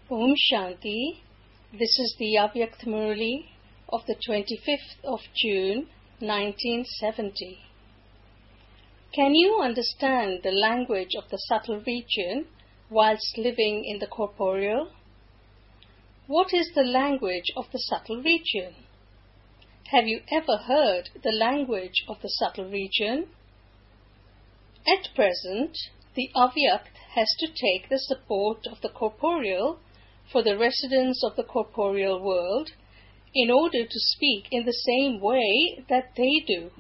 Om Shanti. This is the Avyakt Murli of the 25th of June, 1970. Can you understand the language of the subtle region whilst living in the corporeal? What is the language of the subtle region? Have you ever heard the language of the subtle region? At present, the Avyakt has to take the support of the corporeal for the residents of the corporeal world in order to speak in the same way that they do.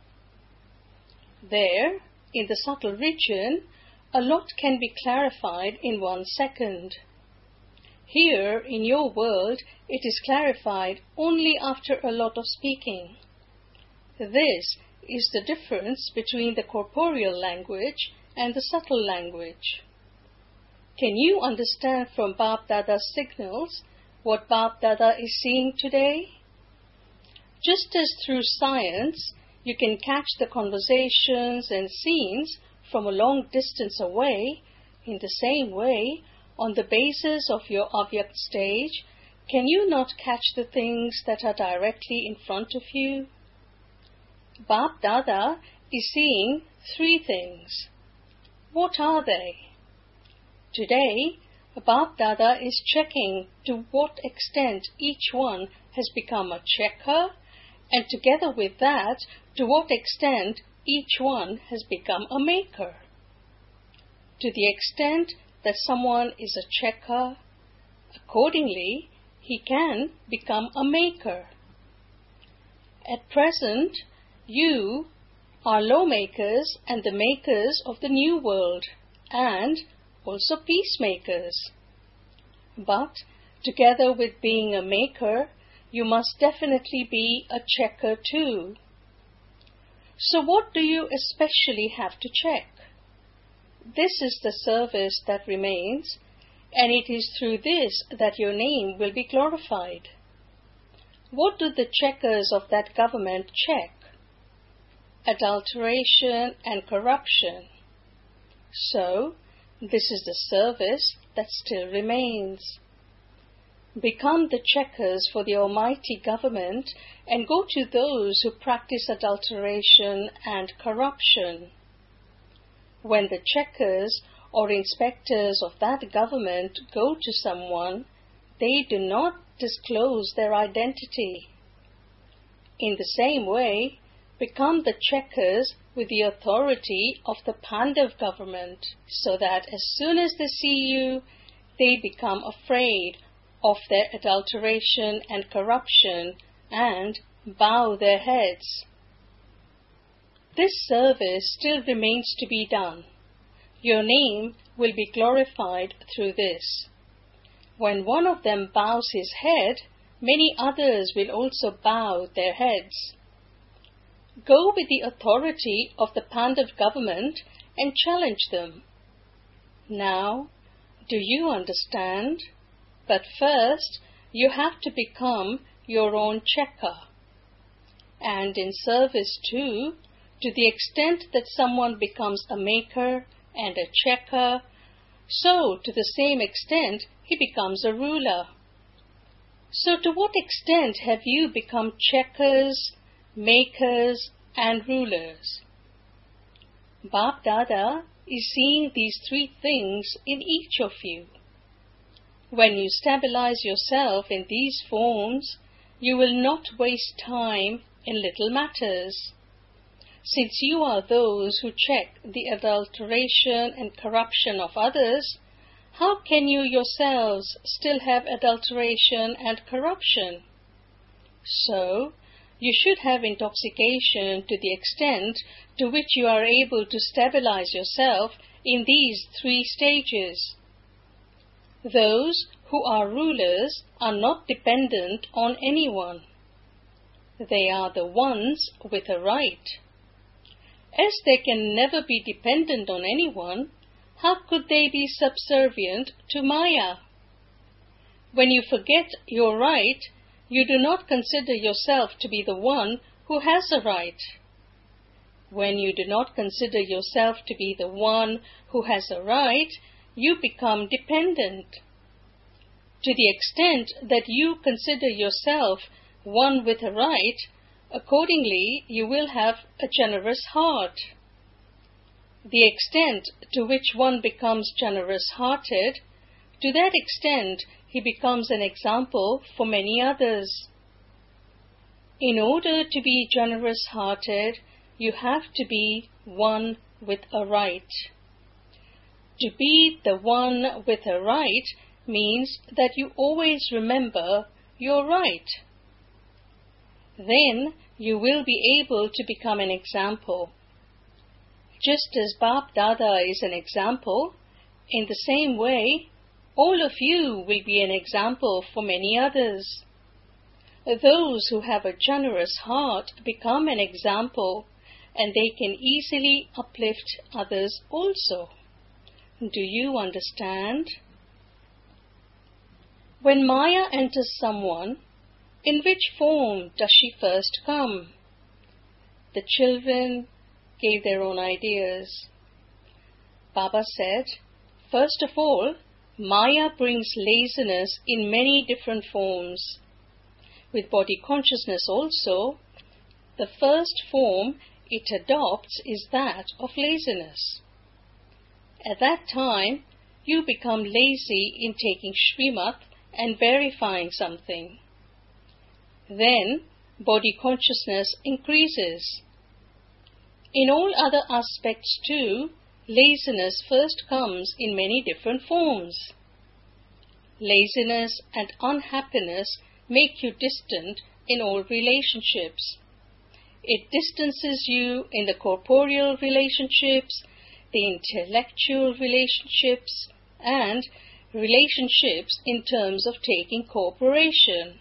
There, in the subtle region, a lot can be clarified in 1 second. Here, in your world, it is clarified only after a lot of speaking. This is the difference between the corporeal language and the subtle language. Can you understand from Bap Dada's signals what Bap Dada is seeing today? Just as through science, you can catch the conversations and scenes from a long distance away, in the same way, on the basis of your Avyakt stage, can you not catch the things that are directly in front of you? Bap Dada is seeing 3 things. What are they? Today, Bap Dada is checking to what extent each one has become a checker, and together with that, to what extent each one has become a maker. To the extent that someone is a checker, accordingly, he can become a maker. At present, you are lawmakers and the makers of the new world, and also peacemakers. But, together with being a maker, you must definitely be a checker too. So what do you especially have to check? This is the service that remains, and it is through this that your name will be glorified. What do the checkers of that government check? Adulteration and corruption. So, this is the service that still remains. Become the checkers for the almighty government and go to those who practice adulteration and corruption. When the checkers or inspectors of that government go to someone, they do not disclose their identity. In the same way, become the checkers with the authority of the Pandav government, so that as soon as they see you, they become afraid of their adulteration and corruption and bow their heads. This service still remains to be done. Your name will be glorified through this. When one of them bows his head, many others will also bow their heads. Go with the authority of the Pandav government and challenge them. Now, do you understand? But first, you have to become your own checker. And in service too, to the extent that someone becomes a maker and a checker, so to the same extent he becomes a ruler. So to what extent have you become checkers, makers, and rulers? Bap Dada is seeing these 3 things in each of you. When you stabilize yourself in these forms, you will not waste time in little matters. Since you are those who check the adulteration and corruption of others, how can you yourselves still have adulteration and corruption? So, you should have intoxication to the extent to which you are able to stabilize yourself in these 3 stages. Those who are rulers are not dependent on anyone. They are the ones with a right. As they can never be dependent on anyone, how could they be subservient to Maya? When you forget your right, you do not consider yourself to be the one who has a right. When you do not consider yourself to be the one who has a right, you become dependent. To the extent that you consider yourself one with a right, accordingly you will have a generous heart. The extent to which one becomes generous-hearted, to that extent he becomes an example for many others. In order to be generous-hearted, you have to be one with a right. To be the one with a right means that you always remember your right. Then you will be able to become an example. Just as Bap Dada is an example, in the same way, all of you will be an example for many others. Those who have a generous heart become an example, and they can easily uplift others also. Do you understand? When Maya enters someone, in which form does she first come? The children gave their own ideas. Baba said, first of all, Maya brings laziness in many different forms. With body consciousness also, the first form it adopts is that of laziness. At that time, you become lazy in taking Srimad and verifying something. Then, body consciousness increases. In all other aspects too, laziness first comes in many different forms. Laziness and unhappiness make you distant in all relationships. It distances you in the corporeal relationships, the intellectual relationships, and relationships in terms of taking cooperation.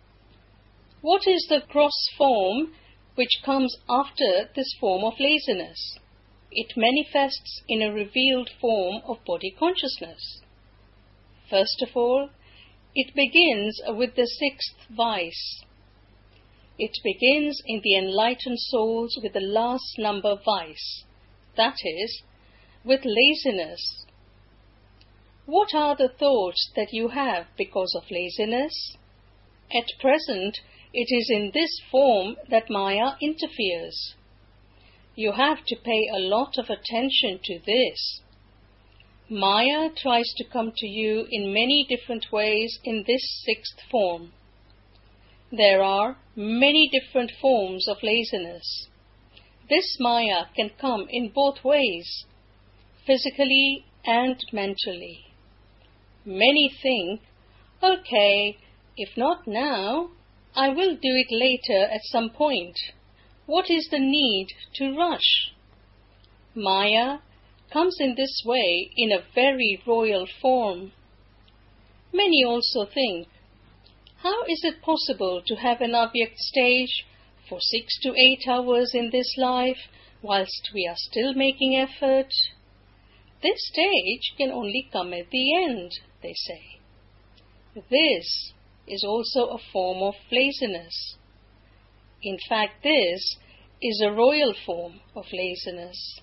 What is the gross form which comes after this form of laziness? It manifests in a revealed form of body consciousness. First of all, it begins with the sixth vice. It begins in the enlightened souls with the last number vice, that is, with laziness. What are the thoughts that you have because of laziness? At present, it is in this form that Maya interferes. You have to pay a lot of attention to this. Maya tries to come to you in many different ways in this sixth form. There are many different forms of laziness. This Maya can come in both ways, physically and mentally. Many think, okay, if not now, I will do it later at some point. What is the need to rush? Maya comes in this way in a very royal form. Many also think, how is it possible to have an Avyakt stage for 6 to 8 hours in this life whilst we are still making effort? This stage can only come at the end, they say. This is also a form of laziness. In fact, this is a royal form of laziness.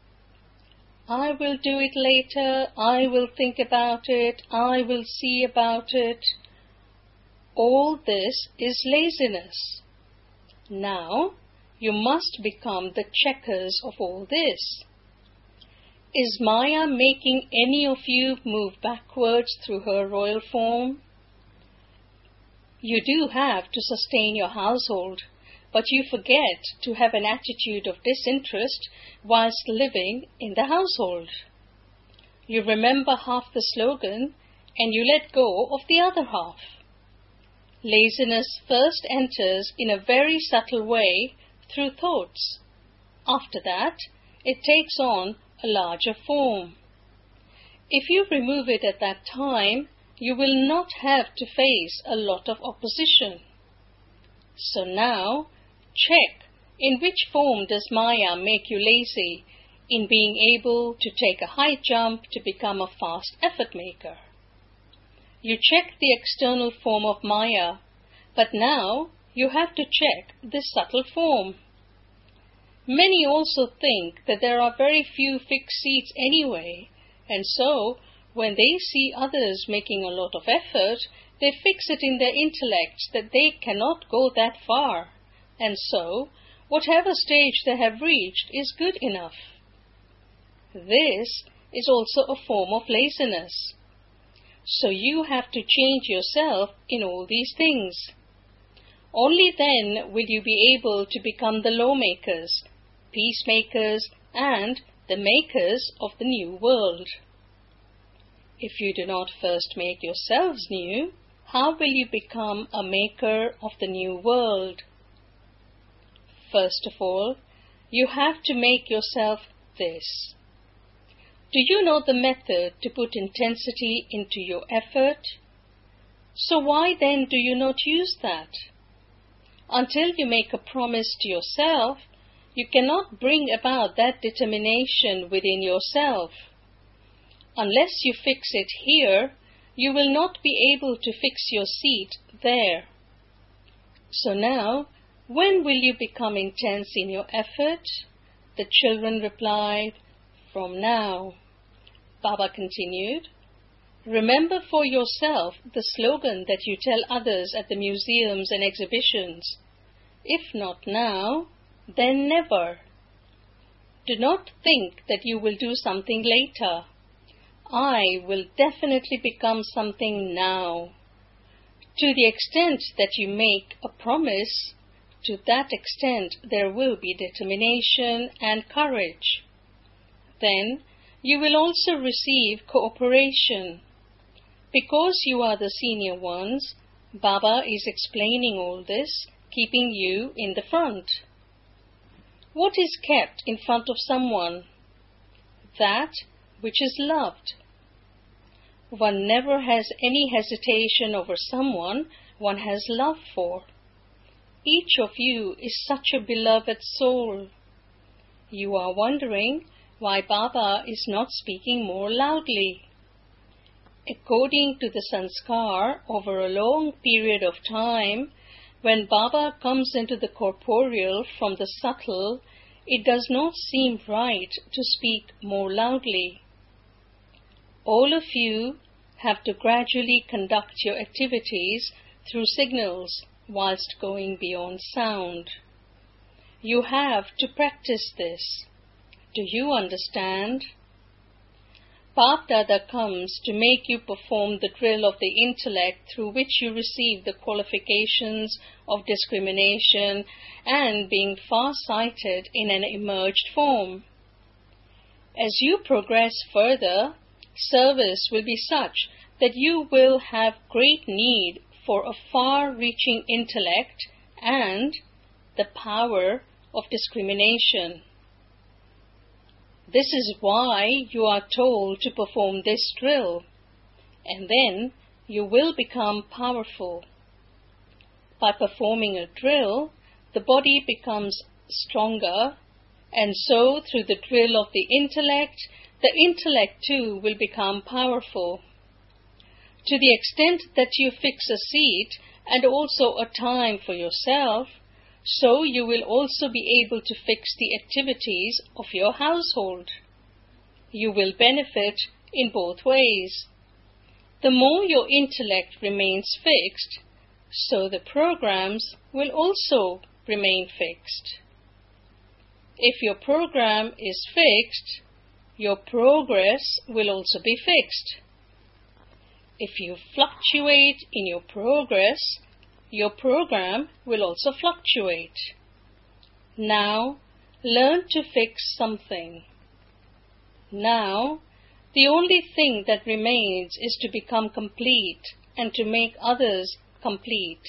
I will do it later, I will think about it, I will see about it. All this is laziness. Now, you must become the checkers of all this. Is Maya making any of you move backwards through her royal form? You do have to sustain your household, but you forget to have an attitude of disinterest whilst living in the household. You remember half the slogan and you let go of the other half. Laziness first enters in a very subtle way through thoughts. After that, it takes on a larger form. If you remove it at that time, you will not have to face a lot of opposition. So now, check in which form does Maya make you lazy in being able to take a high jump to become a fast effort maker. You check the external form of Maya, but now you have to check this subtle form. Many also think that there are very few fixed seats anyway, and so when they see others making a lot of effort, they fix it in their intellect that they cannot go that far, and so, whatever stage they have reached is good enough. This is also a form of laziness. So you have to change yourself in all these things. Only then will you be able to become the lawmakers, peacemakers, and the makers of the new world. If you do not first make yourselves new, how will you become a maker of the new world? First of all, you have to make yourself this. Do you know the method to put intensity into your effort? So why then do you not use that? Until you make a promise to yourself, you cannot bring about that determination within yourself. Unless you fix it here, you will not be able to fix your seat there. So now, when will you become intense in your effort? The children replied, from now. Baba continued, remember for yourself the slogan that you tell others at the museums and exhibitions. If not now, then never. Do not think that you will do something later. I will definitely become something now. To the extent that you make a promise, to that extent there will be determination and courage. Then you will also receive cooperation. Because you are the senior ones, Baba is explaining all this, keeping you in the front. What is kept in front of someone? That which is loved. One never has any hesitation over someone one has love for. Each of you is such a beloved soul. You are wondering why Baba is not speaking more loudly. According to the sanskar, over a long period of time, when Baba comes into the corporeal from the subtle, it does not seem right to speak more loudly. All of you have to gradually conduct your activities through signals whilst going beyond sound. You have to practice this. Do you understand? Bap-Dada comes to make you perform the drill of the intellect through which you receive the qualifications of discrimination and being far-sighted in an emerged form. As you progress further, service will be such that you will have great need for a far-reaching intellect and the power of discrimination. This is why you are told to perform this drill, and then you will become powerful. By performing a drill, the body becomes stronger, and so through the drill of the intellect too will become powerful. To the extent that you fix a seat and also a time for yourself, so you will also be able to fix the activities of your household. You will benefit in both ways. The more your intellect remains fixed, so the programs will also remain fixed. If your program is fixed, your progress will also be fixed. If you fluctuate in your progress, your program will also fluctuate. Now, learn to fix something. Now, the only thing that remains is to become complete and to make others complete.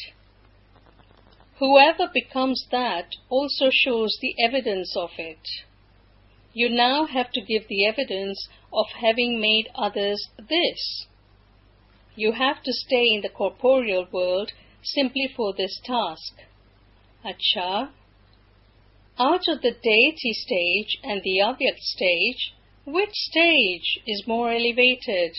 Whoever becomes that also shows the evidence of it. You now have to give the evidence of having made others this. You have to stay in the corporeal world simply for this task. Acha, out of the deity stage and the Avyakt stage, which stage is more elevated?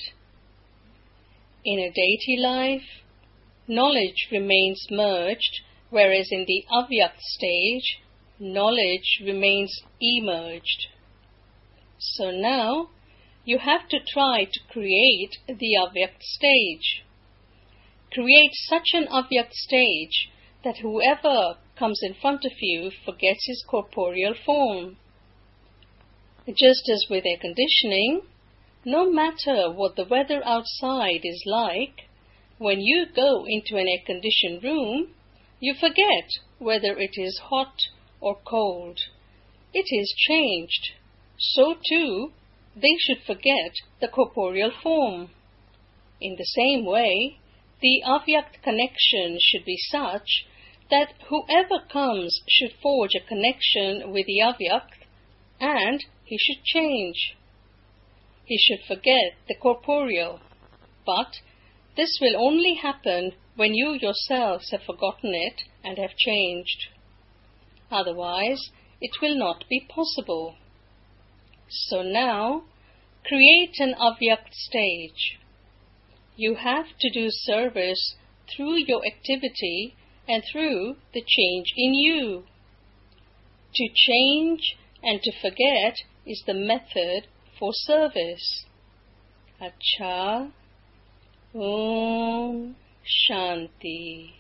In a deity life, knowledge remains merged, whereas in the Avyakt stage, knowledge remains emerged. So now, you have to try to create the Avyakt stage. Create such an Avyakt stage that whoever comes in front of you forgets his corporeal form. Just as with air conditioning, no matter what the weather outside is like, when you go into an air-conditioned room, you forget whether it is hot or cold. It is changed. So too, they should forget the corporeal form. In the same way, the Avyakt connection should be such that whoever comes should forge a connection with the Avyakt, and he should change. He should forget the corporeal, but this will only happen when you yourselves have forgotten it and have changed. Otherwise, it will not be possible. So now, create an Avyakt stage. You have to do service through your activity and through the change in you. To change and to forget is the method for service. Acha. Om Shanti.